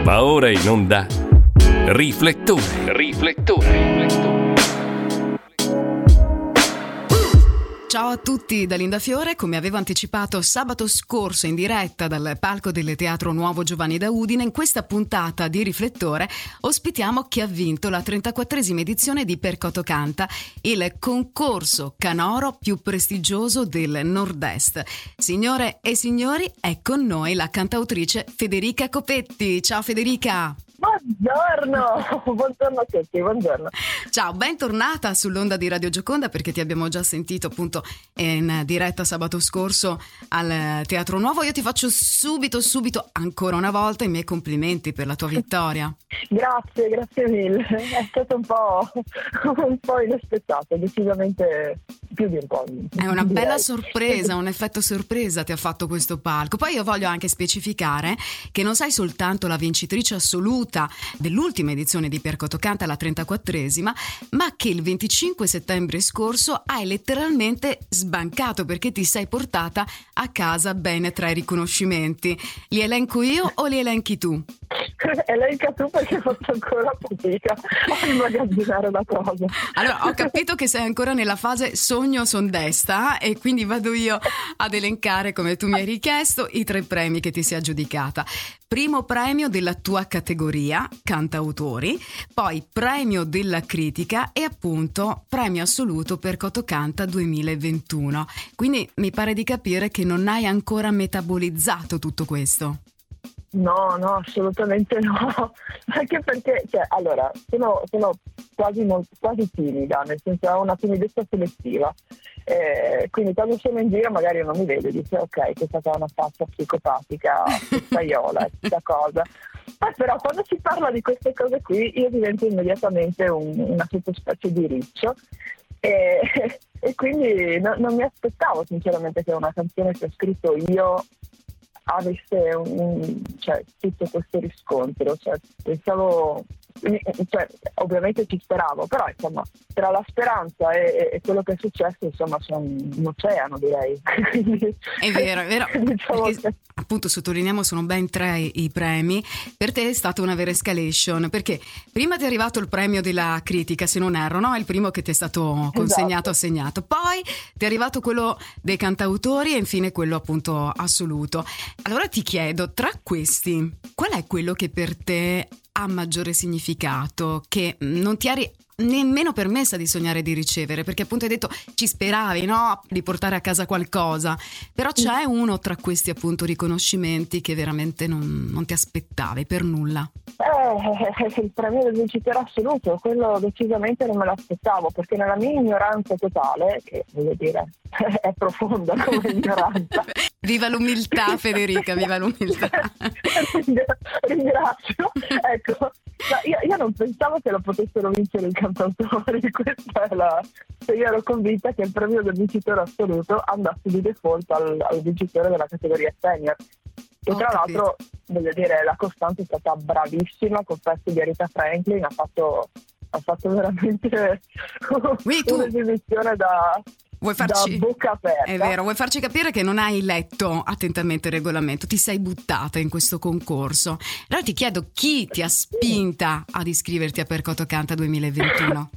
Va ora in onda Riflettore. Ciao a tutti da Linda Fiore. Come avevo anticipato sabato scorso in diretta dal palco del Teatro Nuovo Giovanni da Udine, in questa puntata di Riflettore ospitiamo chi ha vinto la 34esima edizione di Percoto Canta, il concorso canoro più prestigioso del Nord-Est. Signore e signori, è con noi la cantautrice Federica Copetti. Ciao Federica! Buongiorno a tutti, buongiorno. Ciao, bentornata sull'onda di Radio Gioconda, perché ti abbiamo già sentito appunto in diretta sabato scorso al Teatro Nuovo. Io ti faccio subito ancora una volta i miei complimenti per la tua vittoria. Grazie mille, è stato un po' inaspettato, decisamente più di un po'. È una bella sorpresa, un effetto sorpresa ti ha fatto questo palco. Poi io voglio anche specificare che non sei soltanto la vincitrice assoluta dell'ultima edizione di Percoto Canta, la 34esima, ma che il 25 settembre scorso hai letteralmente sbancato, perché ti sei portata a casa ben 3 riconoscimenti. Li elenco io o li elenchi tu? Elenca tu, perché faccio ancora fatica a immagazzinare la cosa. Allora, ho capito che sei ancora nella fase sogno son desta, e quindi vado io ad elencare, come tu mi hai richiesto, i 3 premi che ti sei aggiudicata. Primo premio della tua categoria, cantautori, poi premio della critica e appunto premio assoluto Percoto Canta 2021. Quindi mi pare di capire che non hai ancora metabolizzato tutto questo. No, assolutamente no, anche perché, sono quasi timida, nel senso ho una timidezza selettiva, quindi quando sono in giro magari non mi vedo e dice ok, questa è una faccia psicopatica, spaiola, questa cosa. Però quando si parla di queste cose qui io divento immediatamente una sottospecie di riccio, e quindi non mi aspettavo sinceramente che una canzone che ho scritto io avesse tutto questo riscontro, pensavo, ovviamente ci speravo, però insomma tra la speranza e quello che è successo, insomma, sono un oceano, direi. È vero diciamo perché, che... appunto, sottolineiamo, sono ben 3 i premi. Per te è stata una vera escalation, perché prima ti è arrivato il premio della critica, se non erro, no? È il primo che ti è stato consegnato, assegnato. Poi ti è arrivato quello dei cantautori e infine quello appunto assoluto. Allora ti chiedo, tra questi, qual è quello che per te ha maggiore significato, che non ti eri nemmeno permessa di sognare di ricevere, perché appunto hai detto ci speravi, no, di portare a casa qualcosa, però c'è uno tra questi appunto riconoscimenti che veramente non ti aspettavi per nulla? Il premio del vincitore assoluto, quello decisamente non me l'aspettavo, perché nella mia ignoranza totale, che voglio dire è profonda come ignoranza. Viva l'umiltà, Federica, viva l'umiltà. Ringrazio. Ecco, io non pensavo che lo potessero vincere i cantautori, questa è io ero convinta che il premio del vincitore assoluto andasse di default al vincitore della categoria senior. E tra l'altro, voglio dire, la Costanza è stata bravissima col pezzo di Aretha Franklin, ha fatto veramente un'esibizione da bocca aperta. È vero, vuoi farci capire che non hai letto attentamente il regolamento, ti sei buttata in questo concorso. Allora ti chiedo, chi ti ha spinta ad iscriverti a Percoto Canta 2021?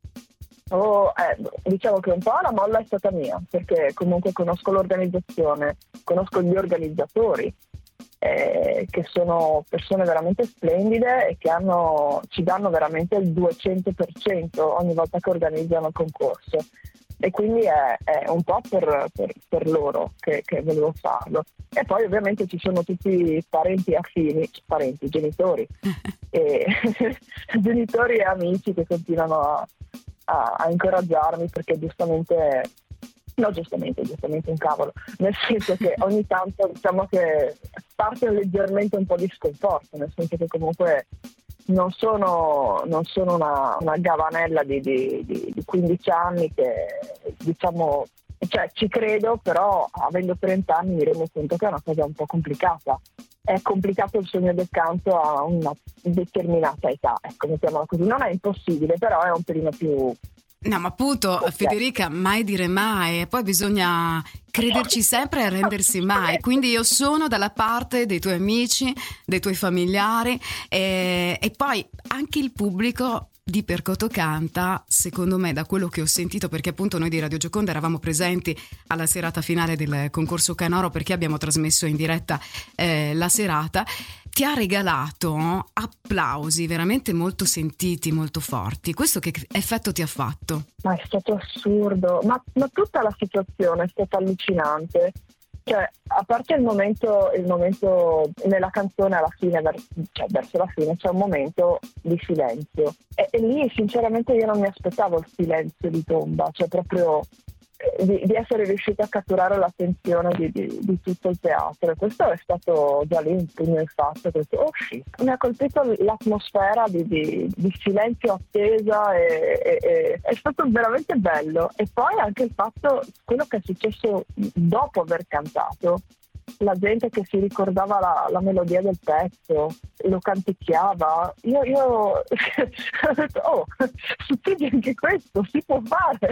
Diciamo che un po' la molla è stata mia, perché comunque conosco l'organizzazione, conosco gli organizzatori, che sono persone veramente splendide e che ci danno veramente il 200% ogni volta che organizzano il concorso, e quindi è un po' per loro che volevo farlo. E poi ovviamente ci sono tutti i parenti affini, genitori genitori e amici che continuano a incoraggiarmi, perché giustamente un cavolo, nel senso che ogni tanto diciamo che parte leggermente un po' di sconforto, nel senso che comunque non sono una gavanella di 15 anni che diciamo, ci credo, però avendo 30 anni mi rendo conto che è una cosa un po' complicata. È complicato il sogno del canto a una determinata età, ecco, mettiamola così. Non è impossibile, però è un pelino più No, ma appunto, Federica, mai dire mai, poi bisogna crederci sempre e arrendersi mai, quindi io sono dalla parte dei tuoi amici, dei tuoi familiari e poi anche il pubblico di Percoto Canta, secondo me, da quello che ho sentito, perché appunto noi di Radio Gioconda eravamo presenti alla serata finale del concorso Canoro, perché abbiamo trasmesso in diretta la serata, ti ha regalato applausi veramente molto sentiti, molto forti. Questo che effetto ti ha fatto? Ma è stato assurdo, ma tutta la situazione è stata allucinante. Cioè, a parte il momento nella canzone alla fine, verso la fine, c'è un momento di silenzio. E lì sinceramente io non mi aspettavo il silenzio di tomba, cioè proprio di essere riuscita a catturare l'attenzione di tutto il teatro. Questo è stato già lì un pugno in faccia, oh shit. Mi ha colpito l'atmosfera di silenzio attesa e è stato veramente bello. E poi anche il fatto, quello che è successo dopo aver cantato, la gente che si ricordava la melodia del pezzo, lo canticchiava. Io ho detto, oh, succede anche questo, si può fare.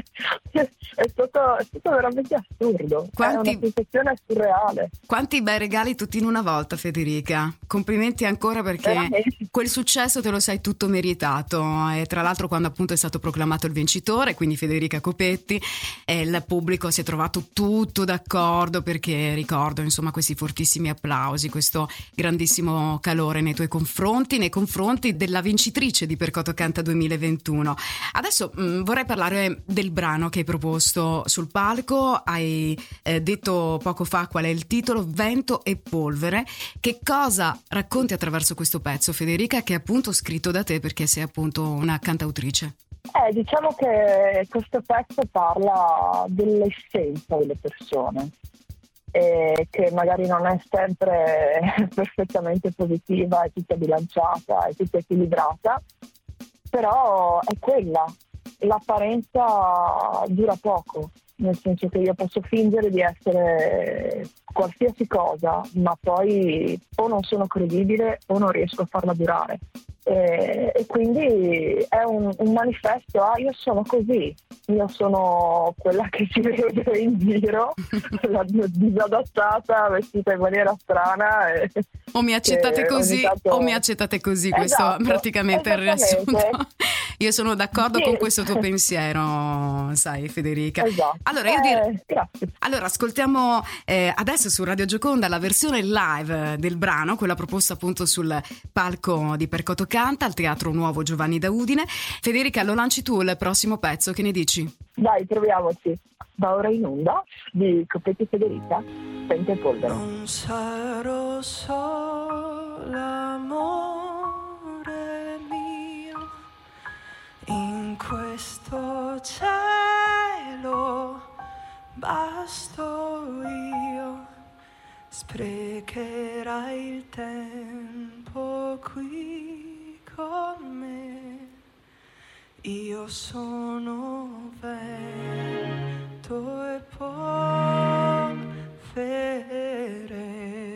È stato veramente assurdo. È una sensazione surreale. Quanti bei regali tutti in una volta, Federica. Complimenti ancora, perché quel successo te lo sei tutto meritato. E tra l'altro, quando appunto è stato proclamato il vincitore, quindi Federica Copetti, il pubblico si è trovato tutto d'accordo, perché ricordo insomma questi fortissimi applausi, questo grandissimo calore nei tuoi confronti, nei confronti della vincitrice di Percoto Canta 2021. Adesso vorrei parlare del brano che hai proposto sul palco. Hai detto poco fa qual è il titolo, Vento e Polvere. Che cosa racconti attraverso questo pezzo, Federica, che è appunto scritto da te, perché sei appunto una cantautrice? Diciamo che questo pezzo parla dell'essenza delle persone, che magari non è sempre perfettamente positiva, è tutta bilanciata, è tutta equilibrata, però è quella. L'apparenza dura poco, nel senso che io posso fingere di essere qualsiasi cosa, ma poi o non sono credibile o non riesco a farla durare. E quindi è un manifesto, io sono così, io sono quella che si vede in giro, la disadattata, vestita in maniera strana. O mi accettate così o mi accettate così, questo praticamente è il riassunto. Io sono d'accordo con questo tuo pensiero, sai, Federica. Esatto. Allora io direi, grazie. Allora ascoltiamo adesso su Radio Gioconda la versione live del brano, quella proposta appunto sul palco di Percoto Canta al Teatro Nuovo Giovanni da Udine. Federica, lo lanci tu il prossimo pezzo, che ne dici? Dai, proviamoci. Va ora in onda di Copetti Federica, Vento e Polvere. Non sarò sola, amore mio, in questo cielo basto io, sprecherai il tempo qui con me, io sono vento e polvere.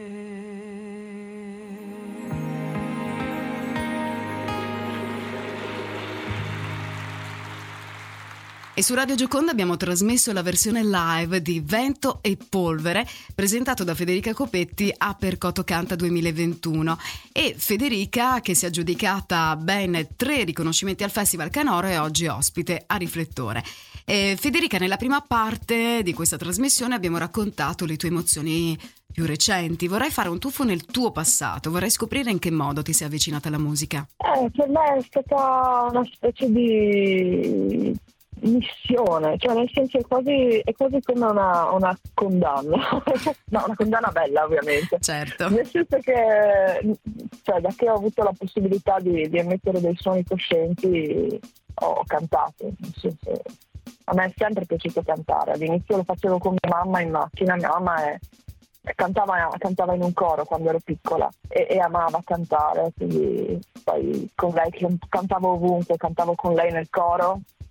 E su Radio Gioconda abbiamo trasmesso la versione live di Vento e Polvere, presentato da Federica Copetti a Percoto Canta 2021. E Federica, che si è aggiudicata ben 3 riconoscimenti al Festival Canoro, è oggi ospite a Riflettore. Federica, nella prima parte di questa trasmissione abbiamo raccontato le tue emozioni più recenti. Vorrei fare un tuffo nel tuo passato, vorrei scoprire in che modo ti sei avvicinata alla musica. Per me è stata una specie di missione, cioè nel senso è quasi come una condanna. No, una condanna bella, ovviamente. Certo. Nel senso che, cioè, da che ho avuto la possibilità di emettere dei suoni coscienti, ho cantato. Nel senso, a me è sempre piaciuto cantare. All'inizio lo facevo con mia mamma in macchina. Mia mamma cantava in un coro quando ero piccola e amava cantare, quindi poi con lei cantavo ovunque, cantavo con lei nel coro.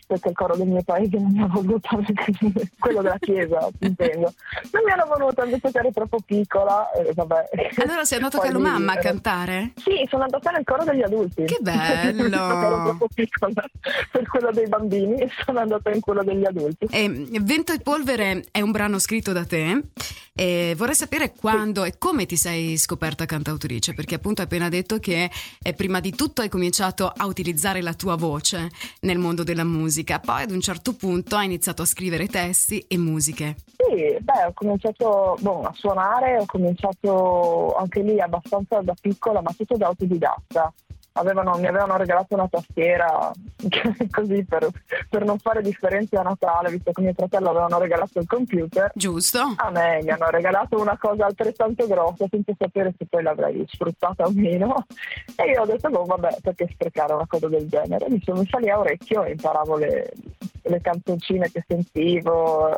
perché il coro del mio paese non mi ha voluto, quello della chiesa, intendo. Non mi hanno voluto, invece che ero troppo piccola, vabbè. Allora sei andato con la mamma a cantare? Sì, sono andata nel coro degli adulti. Che bello! Ero troppo piccola per quello dei bambini e sono andata in quello degli adulti. Vento e polvere è un brano scritto da te. Vorrei sapere quando e come ti sei scoperta cantautrice, perché appunto hai appena detto che prima di tutto hai cominciato a utilizzare la tua voce nel mondo della musica, poi ad un certo punto hai iniziato a scrivere testi e musiche. Sì, ho cominciato a suonare, ho cominciato anche lì abbastanza da piccola, ma tutto da autodidatta. Mi avevano regalato una tastiera così per non fare differenze a Natale, visto che mio fratello avevano regalato il computer. Giusto. A me mi hanno regalato una cosa altrettanto grossa senza sapere se poi l'avrei sfruttata o meno, e io ho detto vabbè, perché sprecare una cosa del genere. Mi sono messa lì a orecchio e imparavo le canzoncine che sentivo,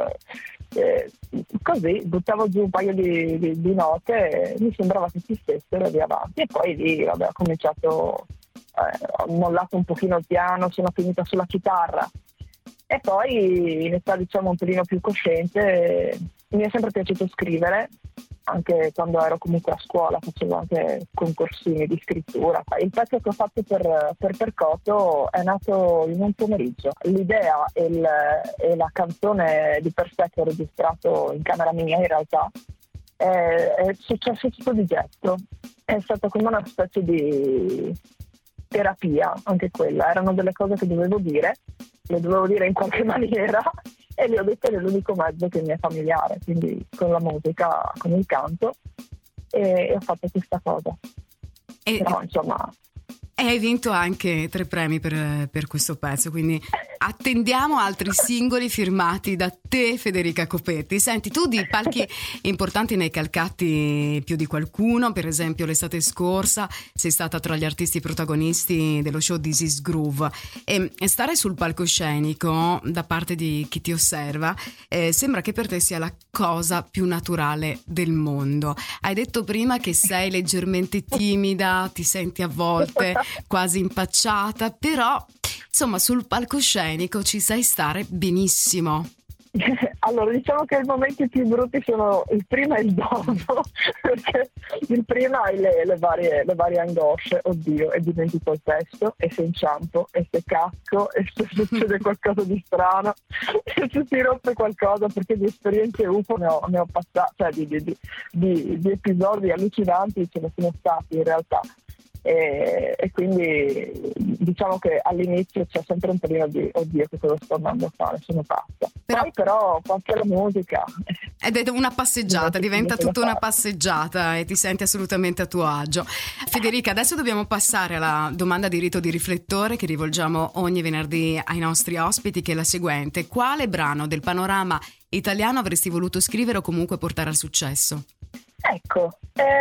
così buttavo giù un paio di note e mi sembrava che si stessero via avanti, e poi lì ho cominciato, ho mollato un pochino il piano, sono finita sulla chitarra, e poi in età un pelino più cosciente mi è sempre piaciuto scrivere. Anche quando ero comunque a scuola facevo anche concorsini di scrittura. Il pezzo che ho fatto per Percoto è nato in un pomeriggio. L'idea e la canzone di per sé che ho registrato in camera mia, in realtà è successo tutto di getto. È stata come una specie di terapia, anche quella. Erano delle cose che dovevo dire, le dovevo dire in qualche maniera, e le ho dette nell'unico mezzo che mi è familiare, quindi con la musica, con il canto, e ho fatto questa cosa. Però insomma... E hai vinto anche 3 premi per questo pezzo, quindi attendiamo altri singoli firmati da te, Federica Copetti. Senti, tu di palchi importanti ne hai calcati più di qualcuno. Per esempio l'estate scorsa sei stata tra gli artisti protagonisti dello show This Is Groove, e stare sul palcoscenico da parte di chi ti osserva sembra che per te sia la cosa più naturale del mondo. Hai detto prima che sei leggermente timida, ti senti a volte quasi impacciata, però insomma sul palcoscenico ci sai stare benissimo. Allora, diciamo che i momenti più brutti sono il prima e il dopo, perché il prima hai le varie angosce, oddio, e dimentico il testo, e se inciampo, e se casco, e se succede qualcosa di strano, e se si rompe qualcosa, perché di esperienze UFO ne ho passato, cioè di episodi allucinanti ce ne sono stati in realtà. E quindi diciamo che all'inizio c'è sempre un pelino di oddio, che cosa sto andando a fare, sono pazza. Poi però anche la musica ed è una passeggiata, diventa tutta una passeggiata e ti senti assolutamente a tuo agio. Federica, adesso dobbiamo passare alla domanda di rito di riflettore che rivolgiamo ogni venerdì ai nostri ospiti, che è la seguente: quale brano del panorama italiano avresti voluto scrivere o comunque portare al successo? Ecco,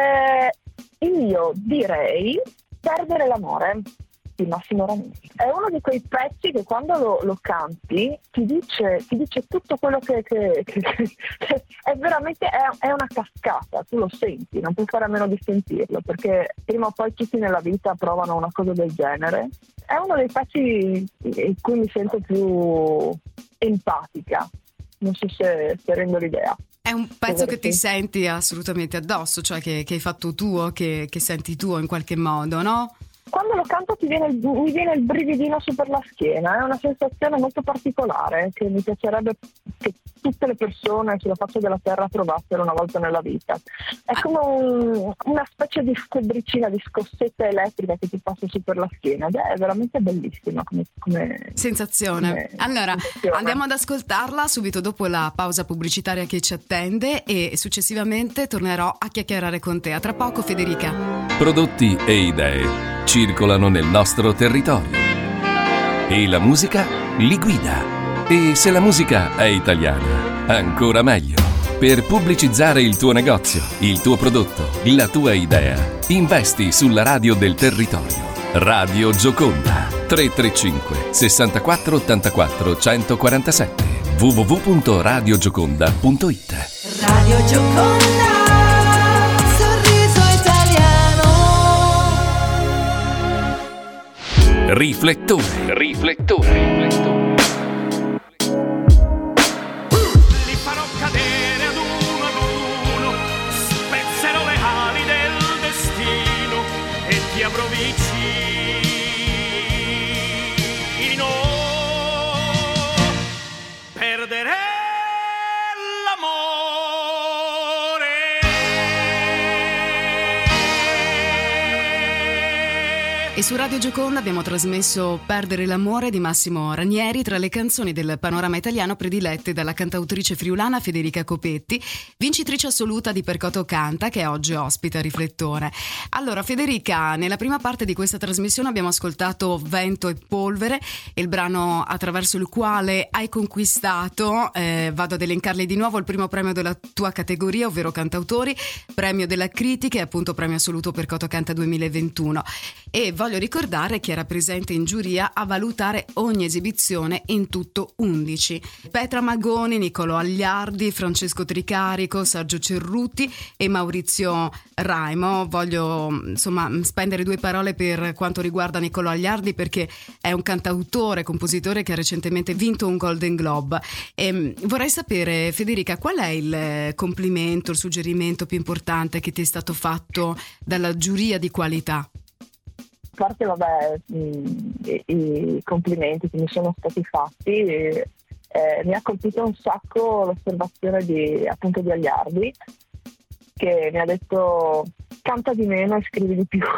io direi Perdere l'amore di Massimo Ranieri. È uno di quei pezzi che quando lo canti ti dice tutto quello che è veramente è una cascata, tu lo senti, non puoi fare a meno di sentirlo, perché prima o poi tutti nella vita provano una cosa del genere. È uno dei pezzi in cui mi sento più empatica, non so se rendo l'idea. È un pezzo che ti senti assolutamente addosso, cioè che hai fatto tuo, che senti tuo in qualche modo, no? Quando lo canto mi viene il brividino su per la schiena, è una sensazione molto particolare che mi piacerebbe che tutte le persone sulla faccia della terra provassero una volta nella vita. È come una specie di febbricina, di scossetta elettrica che ti passa su per la schiena, ed è veramente bellissima come sensazione. Allora, andiamo ad ascoltarla subito dopo la pausa pubblicitaria che ci attende, e successivamente tornerò a chiacchierare con te. A tra poco, Federica. Prodotti e idee circolano nel nostro territorio e la musica li guida. E se la musica è italiana, ancora meglio. Per pubblicizzare il tuo negozio, il tuo prodotto, la tua idea, investi sulla radio del territorio. Radio Gioconda 335 64 84 147 www.radiogioconda.it. Radio Gioconda, sorriso italiano. Riflettore. avrò vicino, perdere E su Radio Gioconda abbiamo trasmesso Perdere l'amore di Massimo Ranieri, tra le canzoni del panorama italiano predilette dalla cantautrice friulana Federica Copetti, vincitrice assoluta di Percoto Canta, che oggi ospita a Riflettore. Allora Federica, nella prima parte di questa trasmissione abbiamo ascoltato Vento e Polvere, il brano attraverso il quale hai conquistato, vado ad elencarli di nuovo, il primo premio della tua categoria, ovvero cantautori, premio della critica e appunto premio assoluto Percoto Canta 2021. E voglio ricordare che era presente in giuria a valutare ogni esibizione, in tutto 11. Petra Magoni, Niccolò Agliardi, Francesco Tricarico, Sergio Cerruti e Maurizio Raimo. Voglio spendere due parole per quanto riguarda Niccolò Agliardi, perché è un cantautore, compositore che ha recentemente vinto un Golden Globe. E vorrei sapere, Federica, qual è il complimento, il suggerimento più importante che ti è stato fatto dalla giuria di qualità? A parte i complimenti che mi sono stati fatti, mi ha colpito un sacco l'osservazione di Agliardi, che mi ha detto canta di meno e scrivi di più.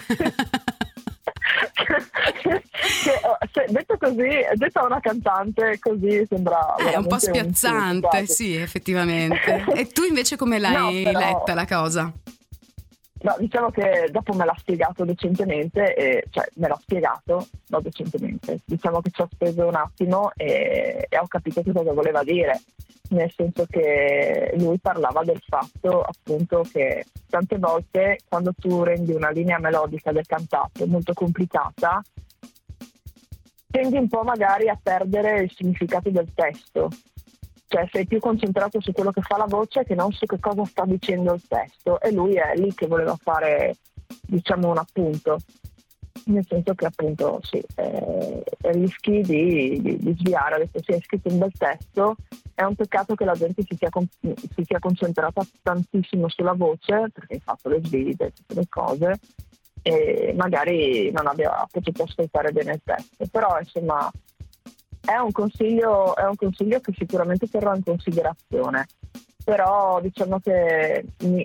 Detto così, detto a una cantante così sembra un po' spiazzante, sì, effettivamente. E tu invece come l'hai letta la cosa? No, diciamo che dopo me l'ha spiegato decentemente, diciamo che ci ho speso un attimo e ho capito che cosa voleva dire, nel senso che lui parlava del fatto appunto che tante volte quando tu rendi una linea melodica del cantato molto complicata, tendi un po' magari a perdere il significato del testo. Cioè sei più concentrato su quello che fa la voce che non su che cosa sta dicendo il testo, e lui è lì che voleva fare, diciamo, un appunto, nel senso che appunto sì, rischi di sviare. Ha detto sì, hai scritto un bel testo, è un peccato che la gente si sia concentrata tantissimo sulla voce, perché hai fatto le sfide, tutte le cose, e magari non abbia potuto ascoltare bene il testo, però insomma è un consiglio che sicuramente terrò in considerazione, però diciamo che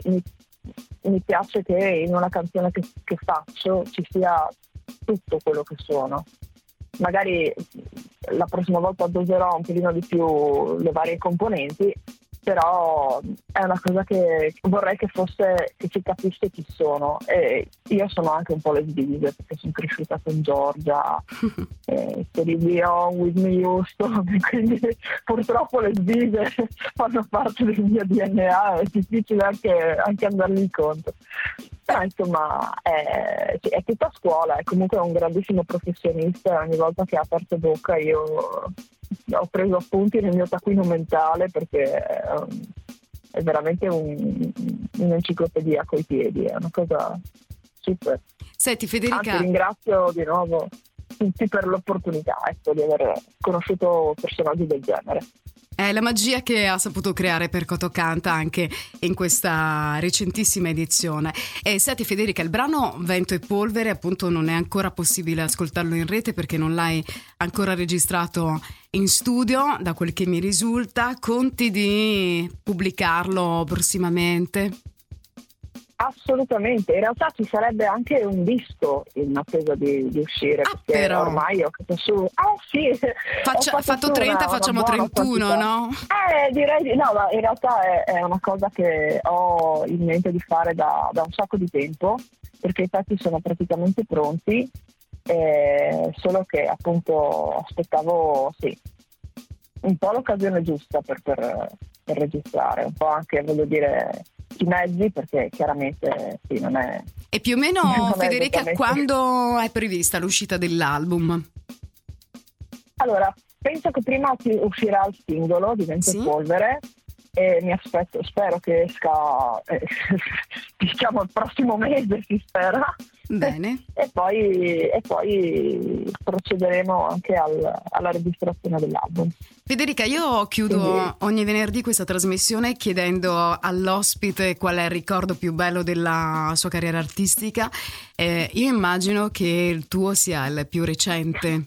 mi piace che in una canzone che faccio ci sia tutto quello che sono. Magari la prossima volta doserò un pelino di più le varie componenti, però è una cosa che vorrei che si capisse chi sono, e io sono anche un po' lesbise perché sono cresciuta con Giorgia, Celine Whitney Houston, quindi purtroppo le lesbise fanno parte del mio DNA, è difficile anche andarli incontro. Però insomma è tutta scuola, è comunque un grandissimo professionista, ogni volta che ha aperto bocca io ho preso appunti nel mio taccuino mentale, perché è veramente un'enciclopedia coi piedi, è una cosa super. Senti Federica, anzi, ringrazio di nuovo tutti per l'opportunità di aver conosciuto personaggi del genere. È la magia che ha saputo creare Percoto Canta anche in questa recentissima edizione. E senti Federica, il brano Vento e Polvere appunto non è ancora possibile ascoltarlo in rete perché non l'hai ancora registrato in studio, da quel che mi risulta. Conti di pubblicarlo prossimamente? Assolutamente, in realtà ci sarebbe anche un disco in attesa di uscire, perché però ormai ho fatto su. Sì, ha fatto 30, facciamo 31, quantità. No? Direi di no, ma in realtà è una cosa che ho in mente di fare da un sacco di tempo, perché i pezzi sono praticamente pronti, solo che appunto aspettavo un po' l'occasione giusta per registrare, un po' anche, voglio dire, i mezzi, perché chiaramente non è. E più o meno Federica, quando è prevista l'uscita dell'album? Allora, penso che prima uscirà il singolo di Vento e Polvere, e mi aspetto, spero che esca diciamo il prossimo mese, si spera, Bene. E poi procederemo anche alla registrazione dell'album. Federica, io chiudo ogni venerdì questa trasmissione chiedendo all'ospite qual è il ricordo più bello della sua carriera artistica. Io immagino che il tuo sia il più recente.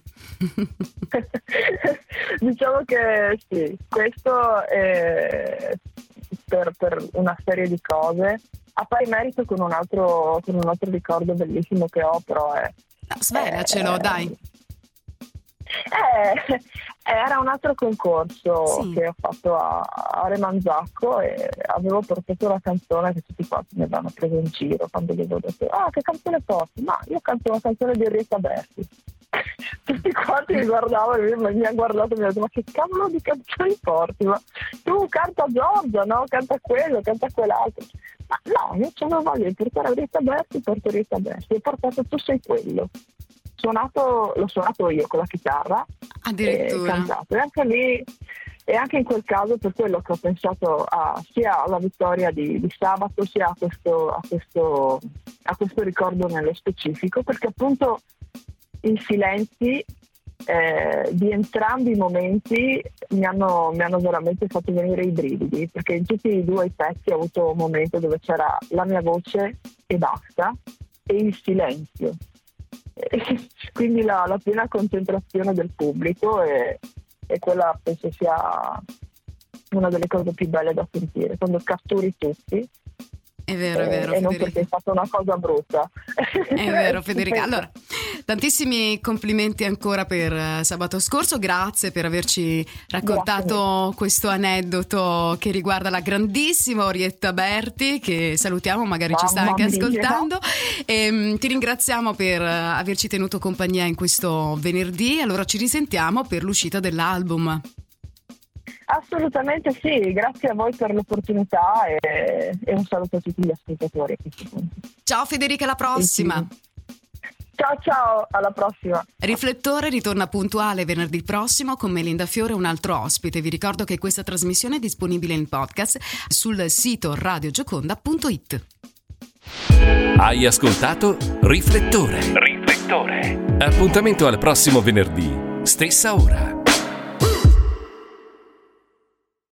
Diciamo che sì, questo è per una serie di cose. A pari merito con un altro ricordo bellissimo che ho, però è... No, svelacelo, dai. Era un altro concorso Sì. che ho fatto a Remanzacco e avevo portato una canzone che tutti quanti mi avevano preso in giro quando gli avevo detto che canzone porti? Ma io canto una canzone di Henrietta Berti. Tutti quanti mi guardavano e mi hanno guardato e mi hanno detto: ma che cavolo di canzoni porti? Ma tu canta Giorgia, no? Canta quello, canta quell'altro. Ma no, io c'avevo voglia di portare Henrietta Berti, porto Henrietta Berti. Ho portato Tu sei quello. L'ho suonato io con la chitarra Addirittura. e cantato. E anche lì, e anche in quel caso, per quello che ho pensato sia alla vittoria di sabato, sia a questo ricordo nello specifico, perché appunto i silenzi di entrambi i momenti mi hanno veramente fatto venire i brividi, perché in tutti e due i pezzi ho avuto un momento dove c'era la mia voce e basta, e il silenzio. Quindi la piena concentrazione del pubblico e quella penso sia una delle cose più belle da sentire, quando catturi tutti. È vero, e non Federica. perché hai fatto una cosa brutta. È vero, Federica. Allora, tantissimi complimenti ancora per sabato scorso, grazie per averci raccontato questo aneddoto che riguarda la grandissima Orietta Berti, che salutiamo, magari ci sta anche ascoltando. E, ti ringraziamo per averci tenuto compagnia in questo venerdì. Allora ci risentiamo per l'uscita dell'album. Assolutamente sì, grazie a voi per l'opportunità e un saluto a tutti gli ascoltatori a questo punto. Ciao Federica, alla prossima. Ciao, alla prossima. Riflettore ritorna puntuale venerdì prossimo con Melinda Fiore e un altro ospite. Vi ricordo che questa trasmissione è disponibile in podcast sul sito radiogioconda.it. Hai ascoltato Riflettore. Appuntamento al prossimo venerdì, stessa ora.